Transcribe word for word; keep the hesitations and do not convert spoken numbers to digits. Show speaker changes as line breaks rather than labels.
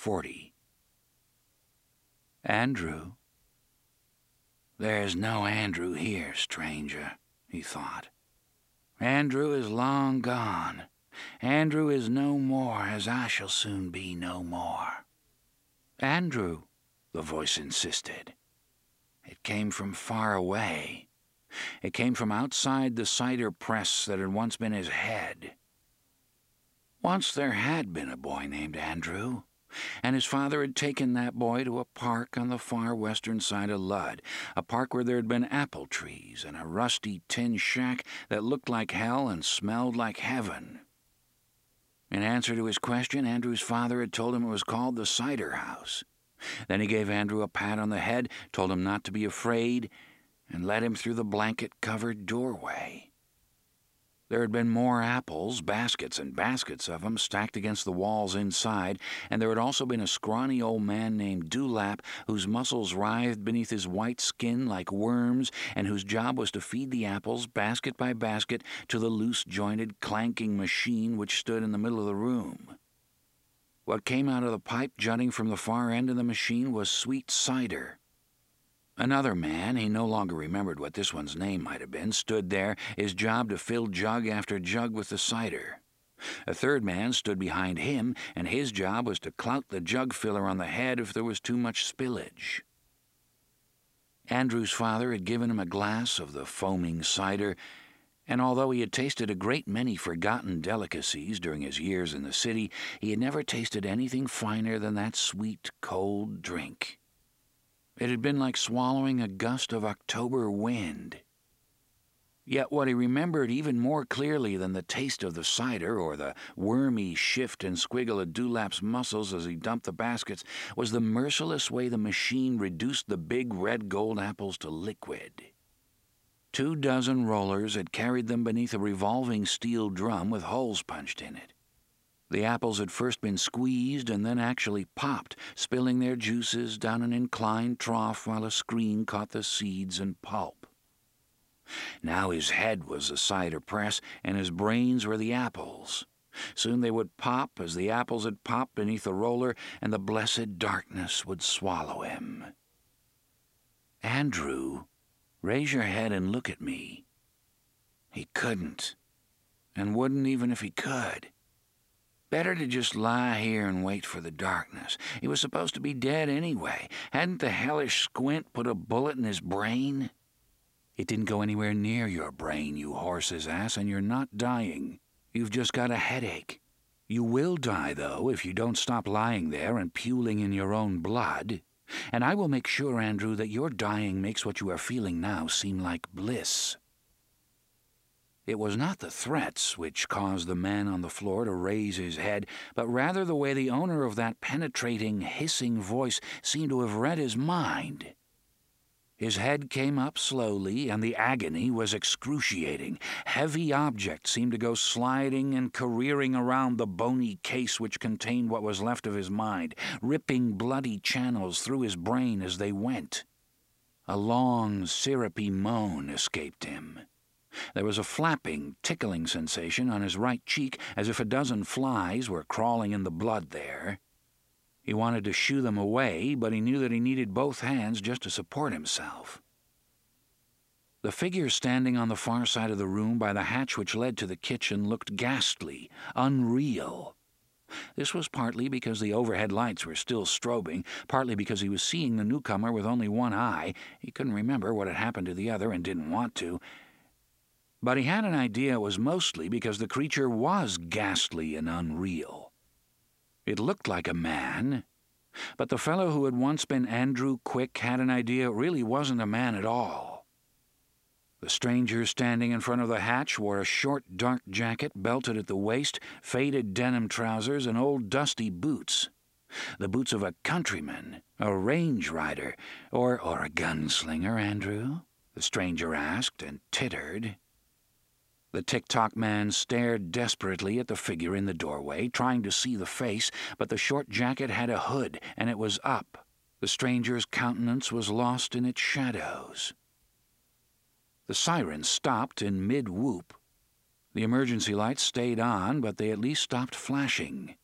forty. Andrew. There's no Andrew here, stranger, he thought. Andrew is long gone. Andrew is no more, as I shall soon be no more. Andrew, the voice insisted. It came from far away. It came from outside the cider press that had once been his head. Once there had been a boy named Andrew, and his father had taken that boy to a park on the far western side of Ludd, a park where there had been apple trees and a rusty tin shack that looked like hell and smelled like heaven. In answer to his question, Andrew's father had told him it was called the Cider House. Then he gave Andrew a pat on the head, told him not to be afraid, and led him through the blanket-covered doorway. There had been more apples, baskets and baskets of them, stacked against the walls inside, and there had also been a scrawny old man named Dewlap, whose muscles writhed beneath his white skin like worms, and whose job was to feed the apples, basket by basket, to the loose-jointed, clanking machine which stood in the middle of the room. What came out of the pipe jutting from the far end of the machine was sweet cider. Another man, he no longer remembered what this one's name might have been, stood there, his job to fill jug after jug with the cider. A third man stood behind him, and his job was to clout the jug filler on the head if there was too much spillage. Andrew's father had given him a glass of the foaming cider, and although he had tasted a great many forgotten delicacies during his years in the city, he had never tasted anything finer than that sweet, cold drink. It had been like swallowing a gust of October wind. Yet what he remembered even more clearly than the taste of the cider or the wormy shift and squiggle of Dewlap's muscles as he dumped the baskets was the merciless way the machine reduced the big red gold apples to liquid. Two dozen rollers had carried them beneath a revolving steel drum with holes punched in it. The apples had first been squeezed and then actually popped, spilling their juices down an inclined trough while a screen caught the seeds and pulp. Now his head was the cider press, and his brains were the apples. Soon they would pop as the apples had popped beneath the roller, and the blessed darkness would swallow him. Andrew, raise your head and look at me. He couldn't, and wouldn't even if he could. Better to just lie here and wait for the darkness. He was supposed to be dead anyway. Hadn't the hellish squint put a bullet in his brain? It didn't go anywhere near your brain, you horse's ass, and you're not dying. You've just got a headache. You will die, though, if you don't stop lying there and puling in your own blood. And I will make sure, Andrew, that your dying makes what you are feeling now seem like bliss. It was not the threats which caused the man on the floor to raise his head, but rather the way the owner of that penetrating, hissing voice seemed to have read his mind. His head came up slowly, and the agony was excruciating. Heavy objects seemed to go sliding and careering around the bony case which contained what was left of his mind, ripping bloody channels through his brain as they went. A long, syrupy moan escaped him. There was a flapping, tickling sensation on his right cheek, as if a dozen flies were crawling in the blood there. He wanted to shoo them away, but he knew that he needed both hands just to support himself. The figure standing on the far side of the room by the hatch which led to the kitchen looked ghastly, unreal. This was partly because the overhead lights were still strobing, partly because he was seeing the newcomer with only one eye. He couldn't remember what had happened to the other and didn't want to. But he had an idea it was mostly because the creature was ghastly and unreal. It looked like a man, but the fellow who had once been Andrew Quick had an idea it really wasn't a man at all. The stranger standing in front of the hatch wore a short, dark jacket belted at the waist, faded denim trousers, and old dusty boots. The boots of a countryman, a range rider, or, or a gunslinger, Andrew? The stranger asked and tittered. The tick-tock man stared desperately at the figure in the doorway, trying to see the face, but the short jacket had a hood, and it was up. The stranger's countenance was lost in its shadows. The sirens stopped in mid-whoop. The emergency lights stayed on, but they at least stopped flashing.